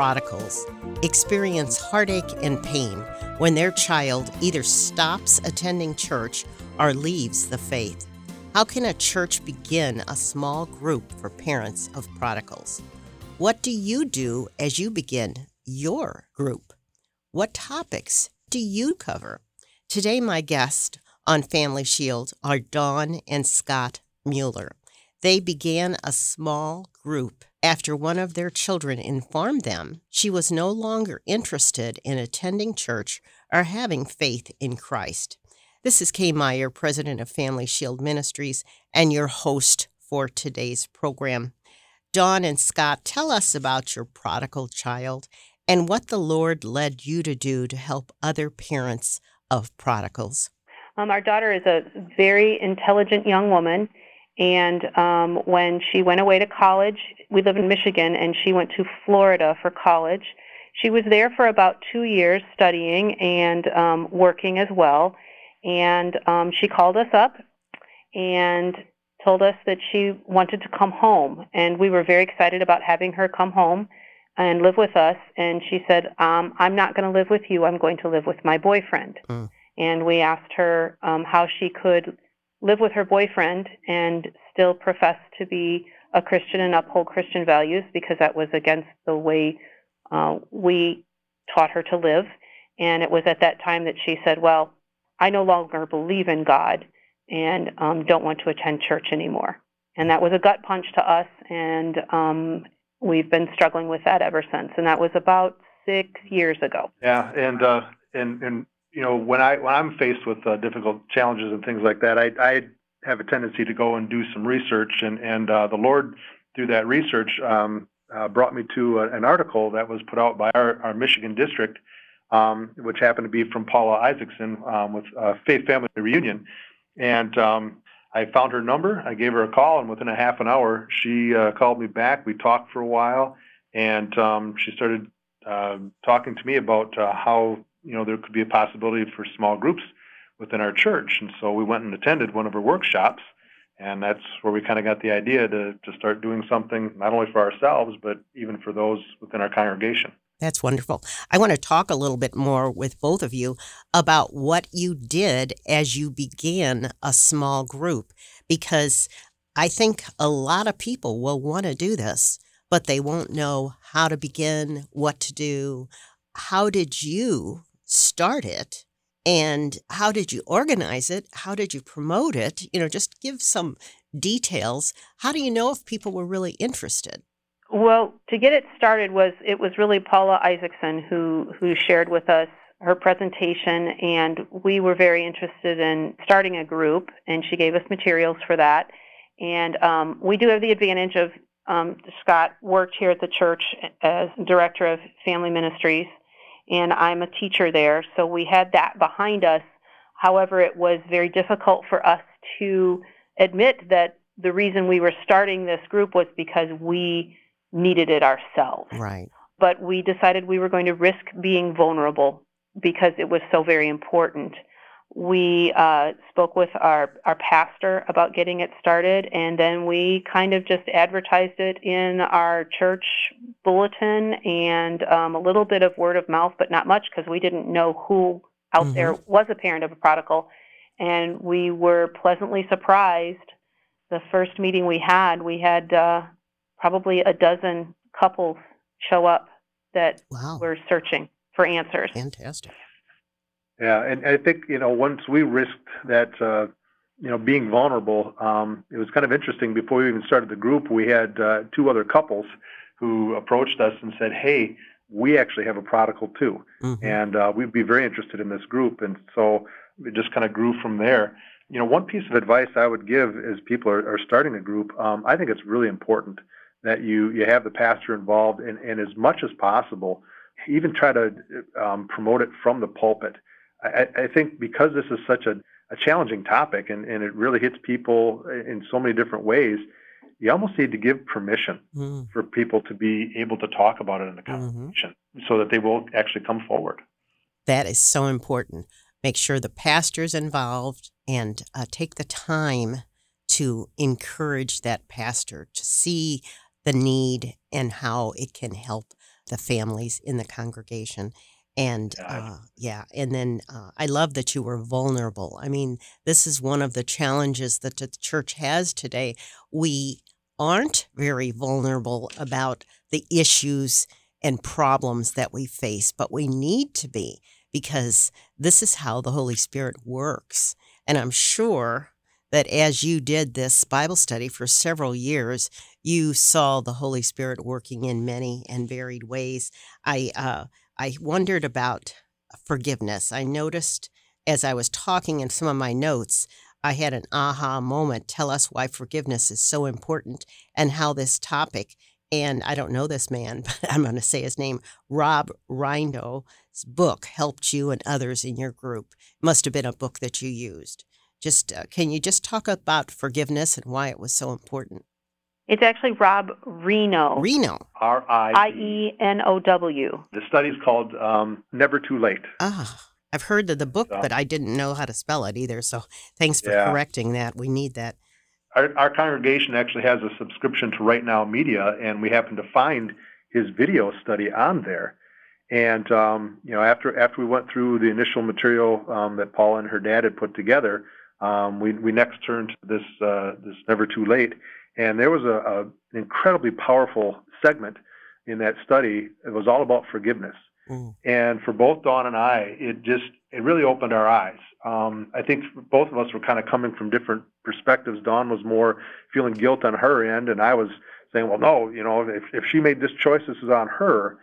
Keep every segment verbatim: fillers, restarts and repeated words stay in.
prodigals experience heartache and pain when their child either stops attending church or leaves the faith. How can a church begin a small group for parents of prodigals? What do you do as you begin your group? What topics do you cover? Today, my guests on Family Shield are Dawn and Scott Mueller. They began a small group after one of their children informed them she was no longer interested in attending church or having faith in Christ. This is Kay Meyer, president of Family Shield Ministries, and your host for today's program. Dawn and Scott, tell us about your prodigal child and what the Lord led you to do to help other parents of prodigals. Um, our daughter is a very intelligent young woman. And um, when she went away to college, we live in Michigan, and she went to Florida for college. She was there for about two years studying and um, working as well. And um, she called us up and told us that she wanted to come home. And we were very excited about having her come home and live with us. And she said, um, I'm not going to live with you. I'm going to live with my boyfriend. Mm. And we asked her um, how she could live with her boyfriend and still profess to be a Christian and uphold Christian values, because that was against the way uh, we taught her to live. And it was at that time that she said, well, I no longer believe in God and um, don't want to attend church anymore. And that was a gut punch to us, and um, we've been struggling with that ever since. And that was about six years ago. Yeah, and uh, and and you know, when I when I'm faced with uh, difficult challenges and things like that, I, I have a tendency to go and do some research, and and uh, the Lord, through that research, um, uh, brought me to a, an article that was put out by our, our Michigan district, um, which happened to be from Paula Isaacson um, with uh, Faith Family Reunion, and um, I found her number. I gave her a call, and within a half an hour, she uh, called me back. We talked for a while, and um, she started uh, talking to me about uh, how, you know, there could be a possibility for small groups within our church. And so we went and attended one of her workshops, and that's where we kind of got the idea to, to start doing something not only for ourselves, but even for those within our congregation. That's wonderful. I want to talk a little bit more with both of you about what you did as you began a small group, because I think a lot of people will want to do this, but they won't know how to begin, what to do. How did you start it, and how did you organize it? How did you promote it? You know, just give some details. How do you know if people were really interested? Well, to get it started, was it was really Paula Isaacson who, who shared with us her presentation, and we were very interested in starting a group, and she gave us materials for that. And um, we do have the advantage of um, Scott worked here at the church as director of family ministries, and I'm a teacher there, so we had that behind us. However, it was very difficult for us to admit that the reason we were starting this group was because we needed it ourselves. Right. But we decided we were going to risk being vulnerable because it was so very important. We uh, spoke with our, our pastor about getting it started, and then we kind of just advertised it in our church bulletin and um, a little bit of word of mouth, but not much, because we didn't know who out mm-hmm. there was a parent of a prodigal. And we were pleasantly surprised. The first meeting we had, we had uh, probably a dozen couples show up that wow. were searching for answers. Fantastic. Yeah, and I think, you know, once we risked that, uh, you know, being vulnerable, um, it was kind of interesting. Before we even started the group, we had uh, two other couples who approached us and said, hey, we actually have a prodigal too, mm-hmm. and uh, we'd be very interested in this group. And so it just kind of grew from there. You know, one piece of advice I would give as people are, are starting a group, um, I think it's really important that you, you have the pastor involved, and, and as much as possible, even try to um, promote it from the pulpit. I, I think because this is such a, a challenging topic, and, and it really hits people in so many different ways, you almost need to give permission mm. for people to be able to talk about it in the congregation mm-hmm. so that they will actually come forward. That is so important. Make sure the pastor's involved, and uh, take the time to encourage that pastor to see the need and how it can help the families in the congregation. And Yeah, uh, yeah, and then uh, I love that you were vulnerable. I mean, this is one of the challenges that the church has today. We aren't very vulnerable about the issues and problems that we face, but we need to be because this is how the Holy Spirit works. And I'm sure that as you did this Bible study for several years, you saw the Holy Spirit working in many and varied ways. I uh, I wondered about forgiveness. I noticed as I was talking in some of my notes, I had an aha moment. Tell us why forgiveness is so important and how this topic, and I don't know this man, but I'm going to say his name, Rob Rindo's book helped you and others in your group. Must have been a book that you used. Just uh, can you just talk about forgiveness and why it was so important? It's actually Rob Reno, Reno. R I I E N O W. The study's called um, Never Too Late. Ah, I've heard of the book, So, but I didn't know how to spell it either. So thanks for yeah. correcting that. We need that. Our, our congregation actually has a subscription to Right Now Media, and we happened to find his video study on there. And um, you know, after after we went through the initial material um, that Paula and her dad had put together, um, we we next turned to this uh, this Never Too Late, and there was a, a an incredibly powerful segment in that study. It was all about forgiveness. Mm. And for both Dawn and I, it just it really opened our eyes. Um, I think both of us were kind of coming from different perspectives. Dawn was more feeling guilt on her end, and I was saying, well, no, you know, if, if she made this choice, this is on her.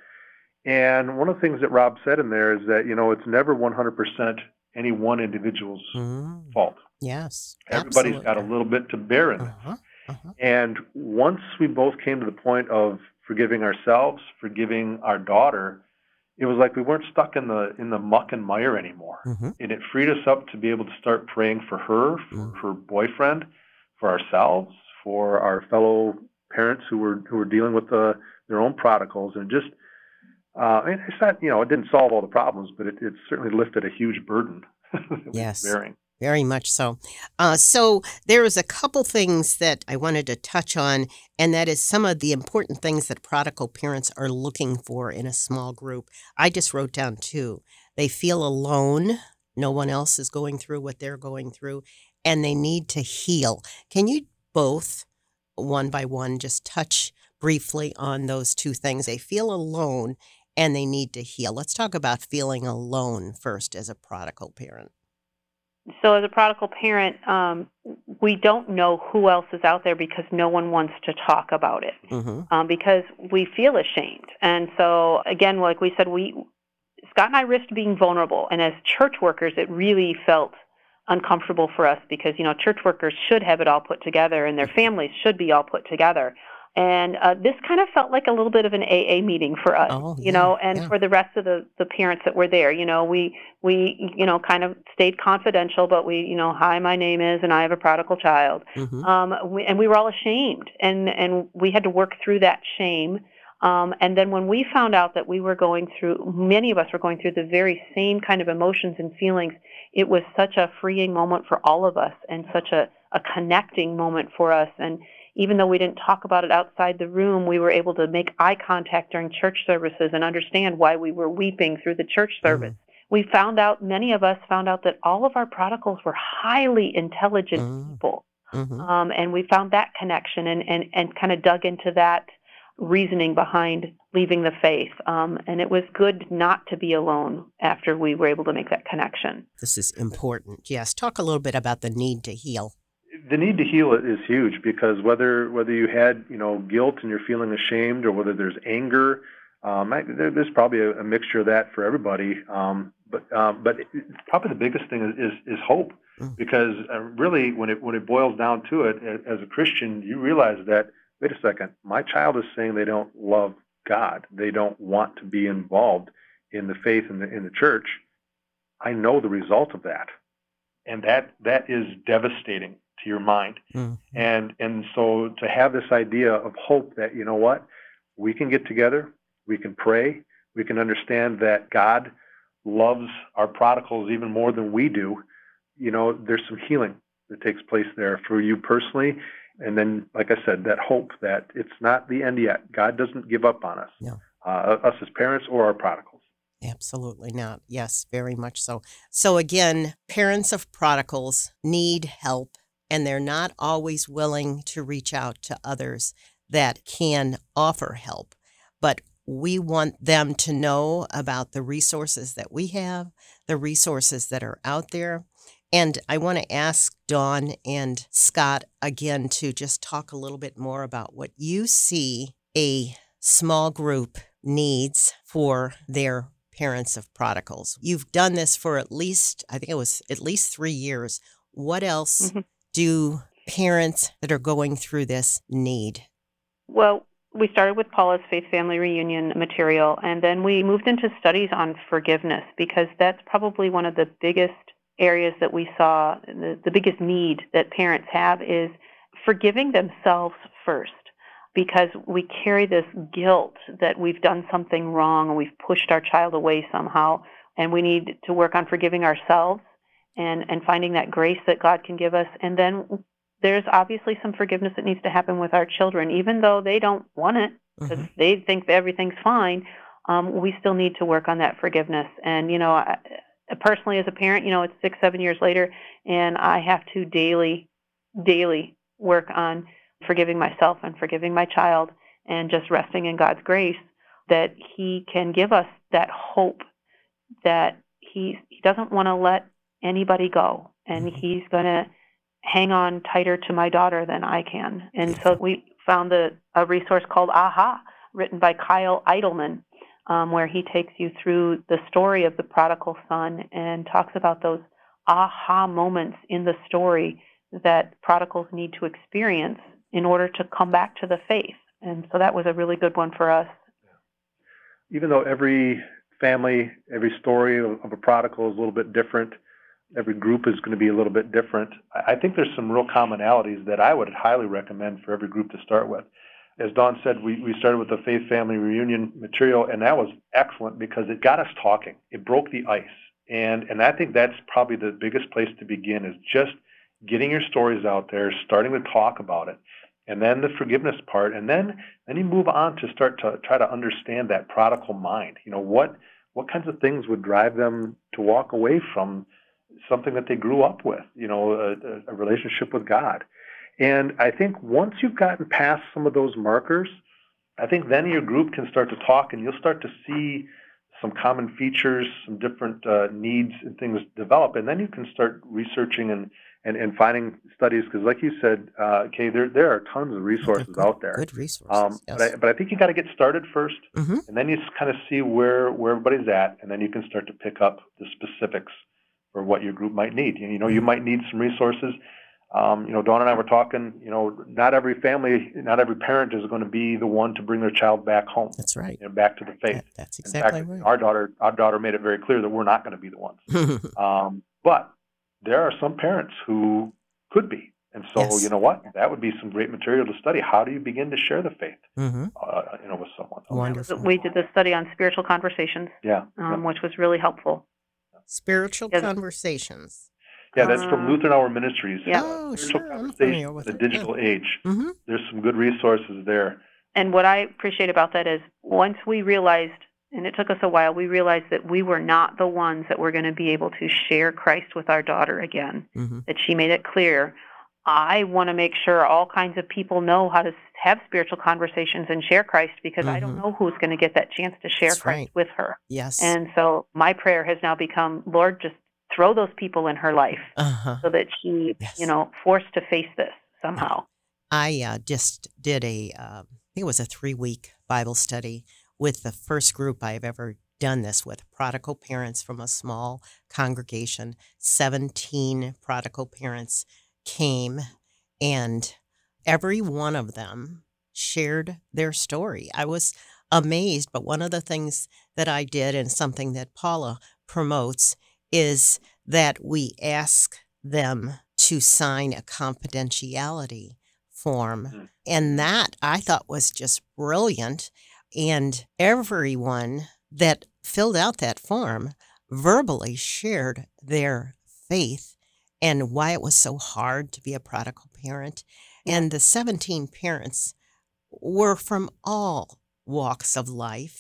And one of the things that Rob said in there is that, you know, it's never one hundred percent any one individual's Mm. fault. Yes, Everybody's absolutely. got a little bit to bear in this. Uh-huh. Uh-huh. And once we both came to the point of forgiving ourselves, forgiving our daughter, it was like we weren't stuck in the in the muck and mire anymore. Mm-hmm. And it freed us up to be able to start praying for her, for Mm. her boyfriend, for ourselves, for our fellow parents who were who were dealing with the, their own prodigals, and just uh, and it's not, you know, it didn't solve all the problems, but it, it certainly lifted a huge burden that we were Yes. bearing. Very much so. Uh, so there was a couple things that I wanted to touch on, and that is some of the important things that prodigal parents are looking for in a small group. I just wrote down two. They feel alone. No one else is going through what they're going through, and they need to heal. Can you both, one by one, just touch briefly on those two things? They feel alone, and they need to heal. Let's talk about feeling alone first as a prodigal parent. So as a prodigal parent, um, we don't know who else is out there because no one wants to talk about it, Mm-hmm. um, because we feel ashamed. And so, again, like we said, we Scott and I risked being vulnerable. And as church workers, it really felt uncomfortable for us because, you know, church workers should have it all put together and their families should be all put together. And uh, this kind of felt like a little bit of an A A meeting for us, Oh, you yeah, know, and yeah. for the rest of the, the parents that were there. You know, we, we, you know, kind of stayed confidential, but we, you know, hi, my name is, and I have a prodigal child. Mm-hmm. Um, we, and we were all ashamed, and, and we had to work through that shame. Um, and then when we found out that we were going through, many of us were going through the very same kind of emotions and feelings, it was such a freeing moment for all of us and such a, a connecting moment for us. And even though we didn't talk about it outside the room, we were able to make eye contact during church services and understand why we were weeping through the church service. Mm. We found out, many of us found out that all of our prodigals were highly intelligent Mm. people. Mm-hmm. Um, and we found that connection and, and, and kind of dug into that reasoning behind leaving the faith. Um, and it was good not to be alone after we were able to make that connection. This is important. Yes. Talk a little bit about the need to heal. The need to heal is huge because whether whether you had, you know, guilt and you're feeling ashamed, or whether there's anger, um, I, there, there's probably a, a mixture of that for everybody. Um, but um, but it, probably the biggest thing is is, is hope, Mm. because uh, really when it when it boils down to it, a- as a Christian, you realize that, wait a second, my child is saying they don't love God, they don't want to be involved in the faith in the in the church. I know the result of that, and that that is devastating to your mind. Mm. And and so to have this idea of hope that, you know what, we can get together, we can pray, we can understand that God loves our prodigals even more than we do. You know, there's some healing that takes place there for you personally. And then, like I said, that hope that it's not the end yet. God doesn't give up on us. No. uh, us as parents or our prodigals. Absolutely not. Yes, very much so. So again, parents of prodigals need help, and they're not always willing to reach out to others that can offer help. But we want them to know about the resources that we have, the resources that are out there. And I want to ask Dawn and Scott again to just talk a little bit more about what you see a small group needs for their parents of prodigals. You've done this for at least, I think it was at least three years. What else Mhm. do parents that are going through this need? Well, we started with Paula's Faith Family Reunion material, and then we moved into studies on forgiveness, because that's probably one of the biggest areas that we saw, the, the biggest need that parents have is forgiving themselves first, because we carry this guilt that we've done something wrong and we've pushed our child away somehow, and we need to work on forgiving ourselves and, and finding that grace that God can give us. And then there's obviously some forgiveness that needs to happen with our children, even though they don't want it, because Mhm. they think that everything's fine. Um, we still need to work on that forgiveness. And, you know, I, personally as a parent, you know, it's six, seven years later, and I have to daily, daily work on forgiving myself and forgiving my child, and just resting in God's grace that He can give us that hope that He, he doesn't want to let anybody go, and Mhm. He's going to hang on tighter to my daughter than I can. And so we found a, a resource called AHA, written by Kyle Eidelman, um, where he takes you through the story of the prodigal son and talks about those aha moments in the story that prodigals need to experience in order to come back to the faith. And so that was a really good one for us. Even though every family, every story of, of a prodigal is a little bit different, every group is going to be a little bit different, I think there's some real commonalities that I would highly recommend for every group to start with. As Dawn said, we, we started with the Faith Family Reunion material, and that was excellent because it got us talking. It broke the ice. And, and I think that's probably the biggest place to begin, is just getting your stories out there, starting to talk about it, and then the forgiveness part, and then then you move on to start to try to understand that prodigal mind. You know, what what kinds of things would drive them to walk away from something that they grew up with, you know, a, a relationship with God. And I think once you've gotten past some of those markers, I think then your group can start to talk, and you'll start to see some common features, some different uh, needs and things develop, and then you can start researching and and, and finding studies, because like you said, uh, Kay, there there are tons of resources good, out there. Good resources, Um, yes. but I but I think you got to get started first, Mhm. and then you just kind of see where where everybody's at, and then you can start to pick up the specifics for what your group might need. You know, you might need some resources. Um, you know, Dawn and I were talking, you know, not every family, not every parent is going to be the one to bring their child back home, That's right. you know, back to the faith. That- that's In exactly fact, right. our daughter, our daughter made it very clear that we're not going to be the ones. Um, but there are some parents who could be. And so, Yes. you know what? That would be some great material to study. How do you begin to share the faith, hmm uh, you know, with someone? Wonderful. We did the study on spiritual conversations, Yeah. um, yeah. which was really helpful. Spiritual Yes. conversations. Yeah, that's from Uh, Lutheran Hour Ministries. yeah. uh, Oh, Spiritual sure, I'm Conversations familiar with in the it, yeah. Digital Age. Mm-hmm. There's some good resources there. And what I appreciate about that is once we realized, and it took us a while, we realized that we were not the ones that were going to be able to share Christ with our daughter again, Mm-hmm. that she made it clear. I want to make sure all kinds of people know how to have spiritual conversations and share Christ, because I don't Mhm. know who's going to get that chance to share That's Christ right. with her. Yes. And so my prayer has now become, Lord, just throw those people in her life Uh-huh. so that she, Yes. you know, forced to face this somehow. I uh, just did a, uh, I think it was a three-week Bible study with the first group I've ever done this with, prodigal parents from a small congregation. seventeen prodigal parents came, and every one of them shared their story. I was amazed, but one of the things that I did, and something that Paula promotes, is that we ask them to sign a confidentiality form. Mm. And that I thought was just brilliant. And everyone that filled out that form verbally shared their faith and why it was so hard to be a prodigal parent. Yeah. And the seventeen parents were from all walks of life.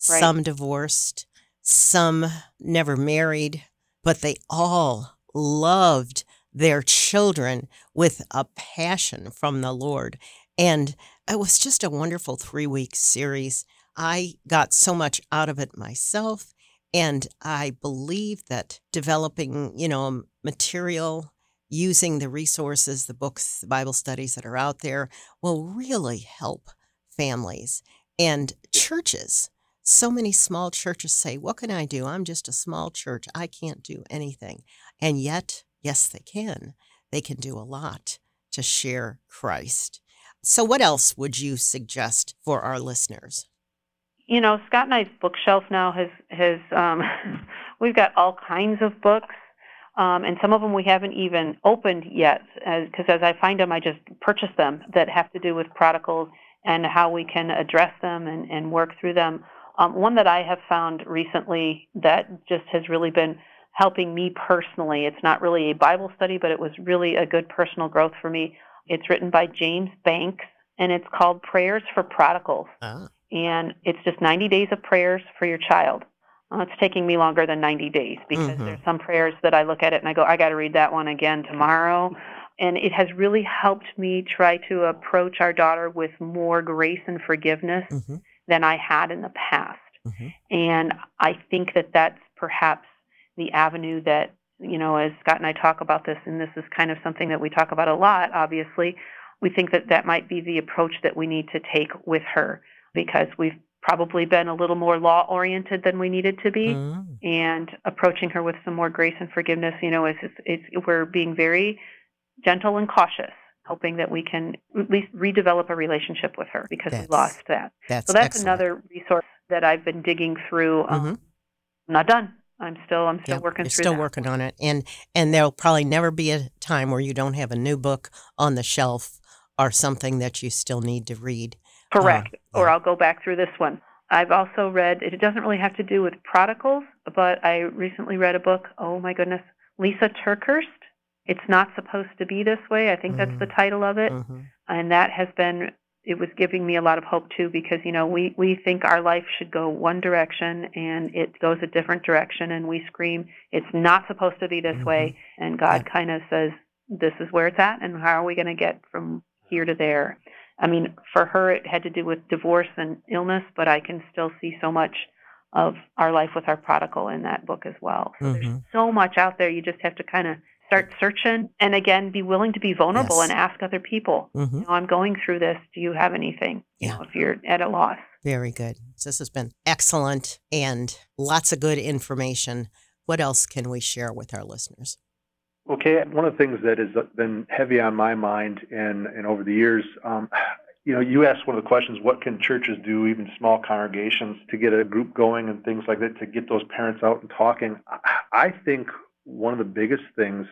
Right. some divorced, some never married, but they all loved their children with a passion from the Lord. And it was just a wonderful three-week series. I got so much out of it myself, and I believe that developing, you know, material, using the resources, the books, the Bible studies that are out there will really help families and churches. So many small churches say, what can I do? I'm just a small church. I can't do anything. And yet, yes, they can. They can do a lot to share Christ. So what else would you suggest for our listeners? You know, Scott and I's bookshelf now has, has um, we've got all kinds of books, um, and some of them we haven't even opened yet, because as, as I find them, I just purchase them that have to do with prodigals and how we can address them and, and work through them. Um, one that I have found recently that just has really been helping me personally, it's not really a Bible study, but it was really a good personal growth for me. It's written by James Banks, and it's called Prayers for Prodigals. Ah. And it's just ninety days of prayers for your child. Uh, it's taking me longer than ninety days because Mm-hmm. there's some prayers that I look at it and I go, I got to read that one again tomorrow. And it has really helped me try to approach our daughter with more grace and forgiveness Mm-hmm. than I had in the past. Mm-hmm. And I think that that's perhaps the avenue that, you know, as Scott and I talk about this, and this is kind of something that we talk about a lot, obviously, we think that that might be the approach that we need to take with her, because we've probably been a little more law-oriented than we needed to be, Mm. and approaching her with some more grace and forgiveness, you know, is, is, is we're being very gentle and cautious, hoping that we can at least redevelop a relationship with her because That's, we lost that. That's So that's excellent. another resource that I've been digging through. Um, Mm-hmm. I'm not done. I'm still I'm still Yep, working you're through still that. working on it. And and there'll probably never be a time where you don't have a new book on the shelf or something that you still need to read. Correct. Uh, Or yeah. I'll go back through this one. I've also read, it doesn't really have to do with prodigals, but I recently read a book, oh my goodness, Lisa Turkhurst. It's Not Supposed to Be This Way. I think that's the title of it. Mm-hmm. And that has been, it was giving me a lot of hope too, because, you know, we, we think our life should go one direction and it goes a different direction, and we scream, it's not supposed to be this Mm-hmm. way. And God Yeah. kind of says, this is where it's at, and how are we going to get from here to there? I mean, for her, it had to do with divorce and illness, but I can still see so much of our life with our prodigal in that book as well. So Mm-hmm. there's so much out there. You just have to kind of start searching, and again, be willing to be vulnerable Yes. and ask other people, Mm-hmm. you know, I'm going through this. Do you have anything? You Yeah. know, if you're at a loss. Very good. So this has been excellent and lots of good information. What else can we share with our listeners? Okay, one of the things that has been heavy on my mind and, and over the years, um, you know, you asked one of the questions, what can churches do, even small congregations, to get a group going and things like that, to get those parents out and talking. I think one of the biggest things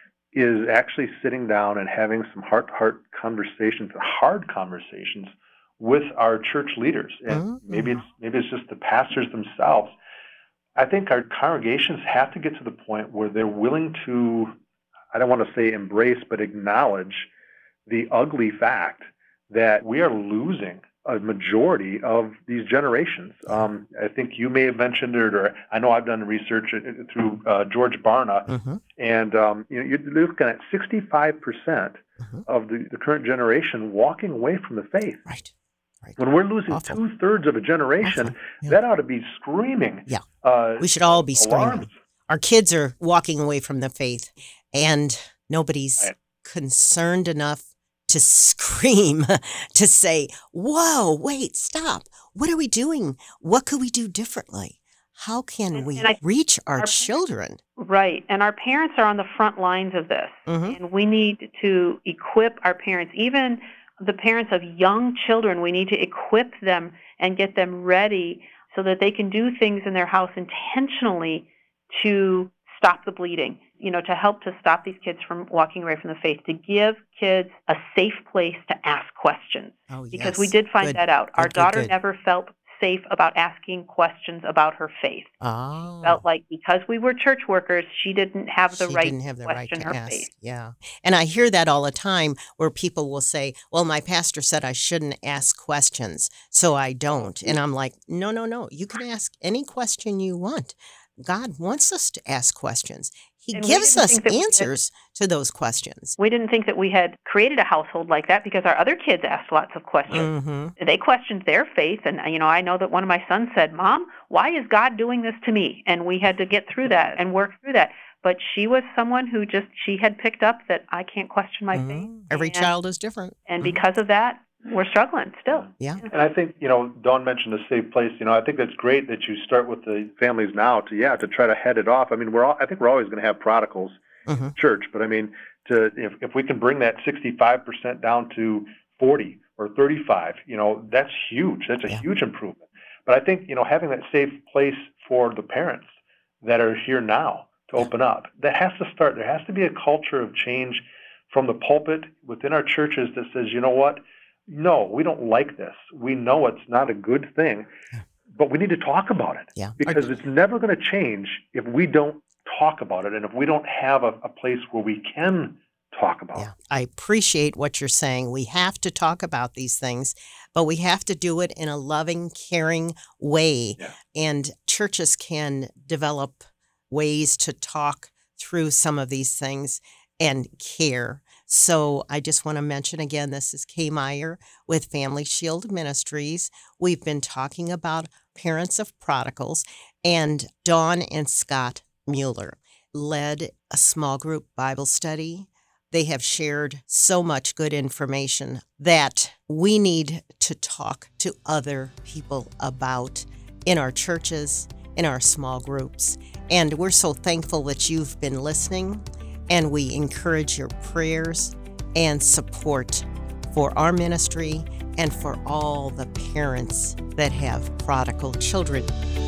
is actually sitting down and having some heart-to-heart conversations, hard conversations with our church leaders. And Mm-hmm. maybe it's maybe it's just the pastors themselves. I think our congregations have to get to the point where they're willing to, I don't want to say embrace, but acknowledge the ugly fact that we are losing a majority of these generations. Um, I think you may have mentioned it, or I know I've done research through uh, George Barna, Mm-hmm. and um, you know, you're looking at sixty-five percent Mm-hmm. of the, the current generation walking away from the faith. Right. Right. When we're losing Awful. two-thirds of a generation, Awful. Yeah. that ought to be screaming. Yeah. Uh, We should all be alarms. screaming. Our kids are walking away from the faith, and nobody's Right. concerned enough to scream, to say, whoa, wait, stop. What are we doing? What could we do differently? How can And- we and I- reach our our- children? Right. And our parents are on the front lines of this. Mhm. And we need to equip our parents, even the parents of young children, we need to equip them and get them ready so that they can do things in their house intentionally to stop the bleeding, you know, to help to stop these kids from walking away from the faith, to give kids a safe place to ask questions. Oh, Because yes. we did find Good. that out. Our Good, good, daughter good. never felt safe about asking questions about her faith. Oh. Felt like because we were church workers, she didn't have the She right didn't to have the right question to her ask. faith. Yeah. And I hear that all the time where people will say, well, my pastor said I shouldn't ask questions, so I don't. And I'm like, no, no, no. You can ask any question you want. God wants us to ask questions. He And we gives didn't us think that we had- answers to those questions. We didn't think that we had created a household like that because our other kids asked lots of questions. Mm-hmm. They questioned their faith. And, you know, I know that one of my sons said, Mom, why is God doing this to me? And we had to get through that and work through that. But she was someone who just, she had picked up that I can't question my Mm-hmm. faith. Every and, child is different. And Mhm. because of that, we're struggling still. Yeah. And I think, you know, Dawn mentioned a safe place. You know, I think that's great that you start with the families now to, yeah, to try to head it off. I mean, we're all, I think we're always going to have prodigals Mm-hmm. in church, but I mean, to if, if we can bring that sixty-five percent down to forty or thirty-five, you know, that's huge. That's a Yeah. huge improvement. But I think, you know, having that safe place for the parents that are here now to Yeah. open up, that has to start. There has to be a culture of change from the pulpit within our churches that says, you know what? No, we don't like this. We know it's not a good thing, Yeah. but we need to talk about it Yeah. because it's never going to change if we don't talk about it and if we don't have a, a place where we can talk about Yeah, it. I appreciate what you're saying. We have to talk about these things, but we have to do it in a loving, caring way. Yeah. And churches can develop ways to talk through some of these things and care. So I just want to mention again, this is Kay Meyer with Family Shield Ministries. We've been talking about parents of prodigals, and Dawn and Scott Mueller led a small group Bible study. They have shared so much good information that we need to talk to other people about in our churches, in our small groups. And we're so thankful that you've been listening, and we encourage your prayers and support for our ministry and for all the parents that have prodigal children.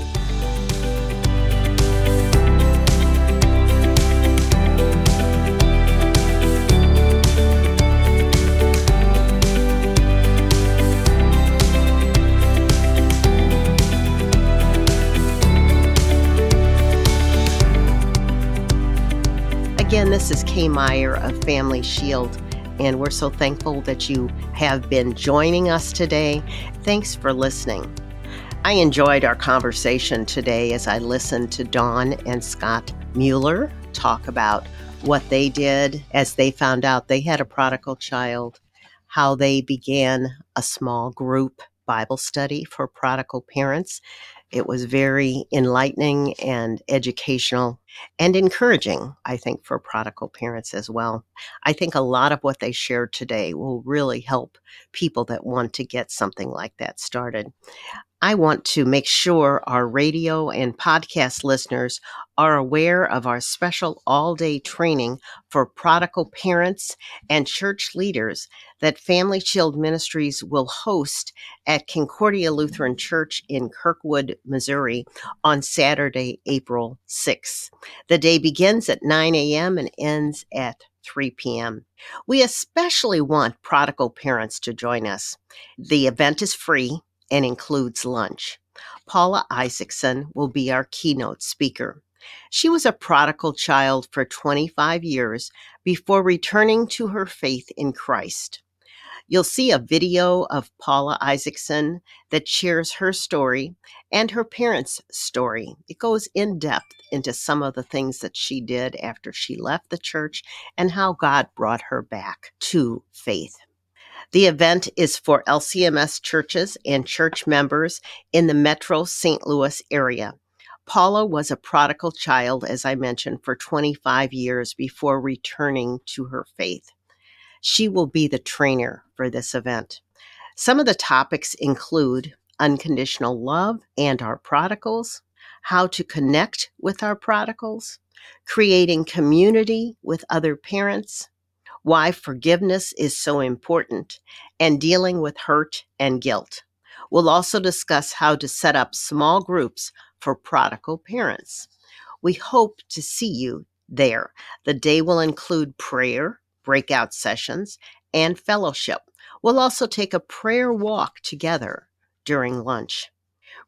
Again, this is Kay Meyer of Family Shield, and we're so thankful that you have been joining us today. Thanks for listening. I enjoyed our conversation today as I listened to Dawn and Scott Mueller talk about what they did as they found out they had a prodigal child, how they began a small group Bible study for prodigal parents. It was very enlightening and educational and encouraging, I think, for prodigal parents as well. I think a lot of what they shared today will really help people that want to get something like that started. I want to make sure our radio and podcast listeners are aware of our special all-day training for prodigal parents and church leaders that Family Shield Ministries will host at Concordia Lutheran Church in Kirkwood, Missouri on Saturday, April sixth. The day begins at nine a.m. and ends at three p.m. We especially want prodigal parents to join us. The event is free and includes lunch. Paula Isaacson will be our keynote speaker. She was a prodigal child for twenty-five years before returning to her faith in Christ. You'll see a video of Paula Isaacson that shares her story and her parents' story. It goes in depth into some of the things that she did after she left the church and how God brought her back to faith. The event is for L C M S churches and church members in the Metro Saint Louis area. Paula was a prodigal child, as I mentioned, for twenty-five years before returning to her faith. She will be the trainer for this event. Some of the topics include unconditional love and our prodigals, how to connect with our prodigals, creating community with other parents, why forgiveness is so important, and dealing with hurt and guilt. We'll also discuss how to set up small groups for prodigal parents. We hope to see you there. The day will include prayer, breakout sessions, and fellowship. We'll also take a prayer walk together during lunch.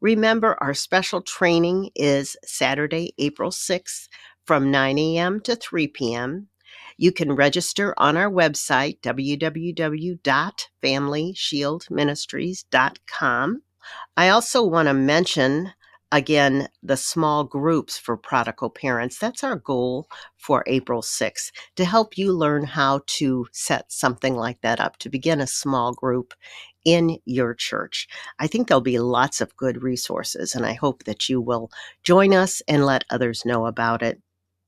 Remember, our special training is Saturday, April sixth from nine a.m. to three p.m. You can register on our website, w w w dot family shield ministries dot com. I also want to mention, again, the small groups for prodigal parents. That's our goal for April sixth, to help you learn how to set something like that up, to begin a small group in your church. I think there'll be lots of good resources, and I hope that you will join us and let others know about it.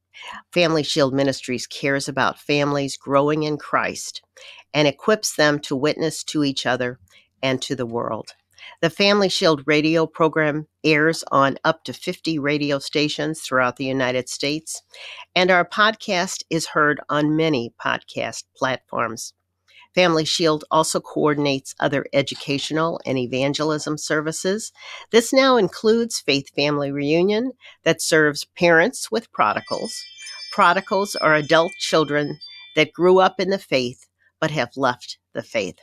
Family Shield Ministries cares about families growing in Christ and equips them to witness to each other and to the world. The Family Shield radio program airs on up to fifty radio stations throughout the United States, and our podcast is heard on many podcast platforms. Family Shield also coordinates other educational and evangelism services. This now includes Faith Family Reunion that serves parents with prodigals. Prodigals are adult children that grew up in the faith but have left the faith.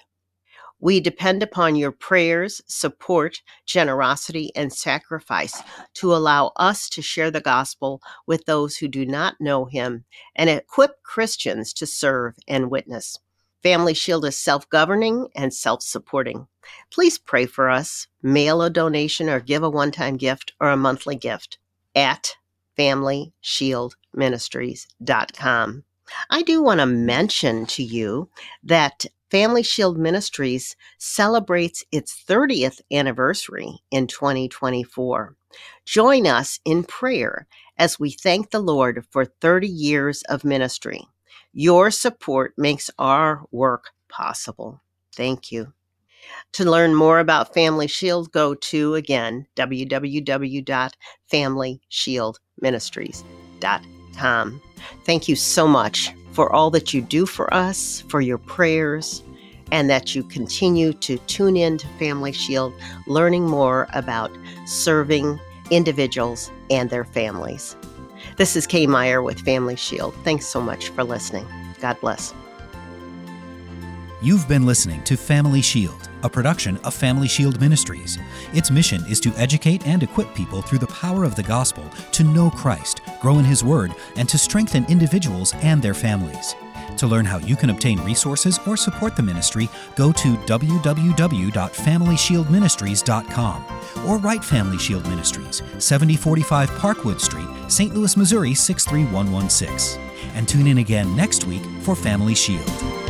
We depend upon your prayers, support, generosity, and sacrifice to allow us to share the gospel with those who do not know him and equip Christians to serve and witness. Family Shield is self-governing and self-supporting. Please pray for us. Mail a donation or give a one-time gift or a monthly gift at family shield ministries dot com. I do want to mention to you that Family Shield Ministries celebrates its thirtieth anniversary in twenty twenty-four. Join us in prayer as we thank the Lord for thirty years of ministry. Your support makes our work possible. Thank you. To learn more about Family Shield, go to, again, w w w dot family shield ministries dot com. Thank you so much for all that you do for us, for your prayers, and that you continue to tune in to Family Shield, learning more about serving individuals and their families. This is Kay Meyer with Family Shield. Thanks so much for listening. God bless. You've been listening to Family Shield, a production of Family Shield Ministries. Its mission is to educate and equip people through the power of the gospel to know Christ, grow in His Word, and to strengthen individuals and their families. To learn how you can obtain resources or support the ministry, go to w w w dot family shield ministries dot com or write Family Shield Ministries, seventy forty-five Parkwood Street, Saint Louis, Missouri six three one one six. And tune in again next week for Family Shield.